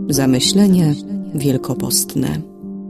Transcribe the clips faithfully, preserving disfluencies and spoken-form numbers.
Zamyślenia wielkopostne.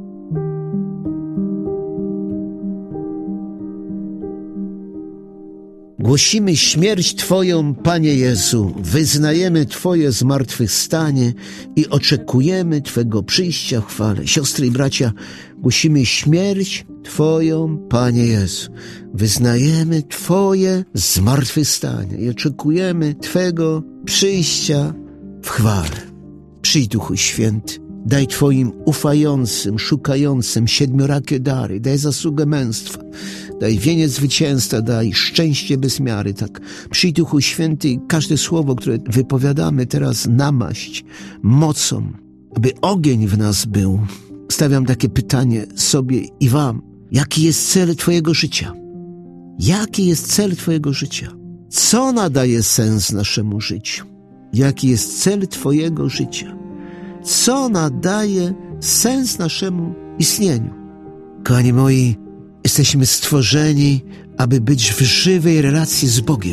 Głosimy śmierć Twoją, Panie Jezu, wyznajemy Twoje zmartwychwstanie i oczekujemy Twego przyjścia w chwale. Siostry i bracia, głosimy śmierć Twoją, Panie Jezu, wyznajemy Twoje zmartwychwstanie i oczekujemy Twego przyjścia w chwale. Przyjdź, Duchu Święty, daj Twoim ufającym, szukającym siedmiorakie dary, daj zasługę męstwa, daj wieniec zwycięstwa, daj szczęście bez miary. Tak, przyjdź, Duchu Święty, i każde słowo, które wypowiadamy teraz, namaść mocą, aby ogień w nas był. Stawiam takie pytanie sobie i Wam. Jaki jest cel Twojego życia? Jaki jest cel Twojego życia? Co nadaje sens naszemu życiu? Jaki jest cel Twojego życia? Co nadaje sens naszemu istnieniu? Kochani moi, jesteśmy stworzeni, aby być w żywej relacji z Bogiem.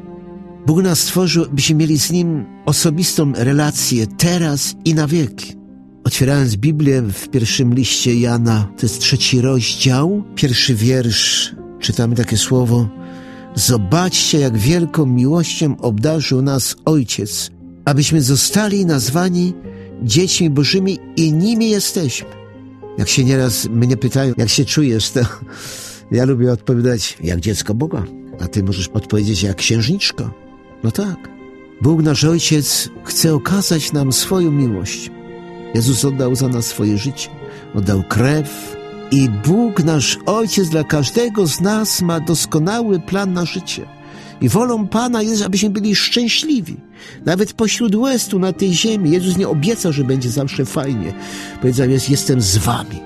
Bóg nas stworzył, byśmy mieli z Nim osobistą relację teraz i na wieki. Otwierając Biblię w pierwszym liście Jana, to jest trzeci rozdział, pierwszy wiersz, czytamy takie słowo: zobaczcie, jak wielką miłością obdarzył nas Ojciec, abyśmy zostali nazwani dziećmi Bożymi i nimi jesteśmy. Jak się nieraz mnie pytają, jak się czujesz, to ja lubię odpowiadać jak dziecko Boga, a ty możesz odpowiedzieć jak księżniczka. No tak. Bóg nasz Ojciec chce okazać nam swoją miłość. Jezus oddał za nas swoje życie, oddał krew i Bóg nasz Ojciec dla każdego z nas ma doskonały plan na życie. I wolą Pana jest, abyśmy byli szczęśliwi. Nawet pośród łez tu na tej ziemi Jezus nie obiecał, że będzie zawsze fajnie. Powiedział: jest, jestem z wami.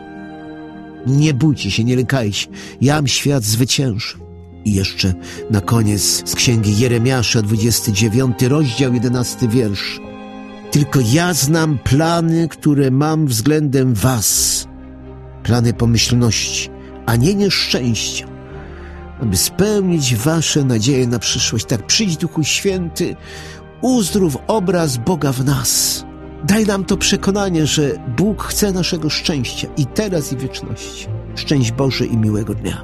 Nie bójcie się, nie lękajcie. Jam świat zwyciężę. I jeszcze na koniec z księgi Jeremiasza, dwudziesty dziewiąty rozdział, jedenasty wiersz. Tylko ja znam plany, które mam względem was. Plany pomyślności, a nie nieszczęścia, aby spełnić wasze nadzieje na przyszłość. Tak, przyjdź, Duchu Święty, uzdrów obraz Boga w nas. Daj nam to przekonanie, że Bóg chce naszego szczęścia i teraz, i w wieczności. Szczęść Boże i miłego dnia.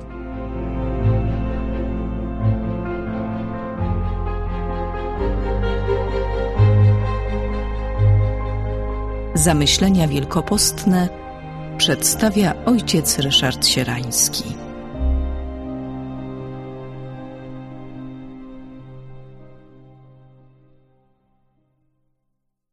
Zamyślenia wielkopostne przedstawia ojciec Ryszard Sierański.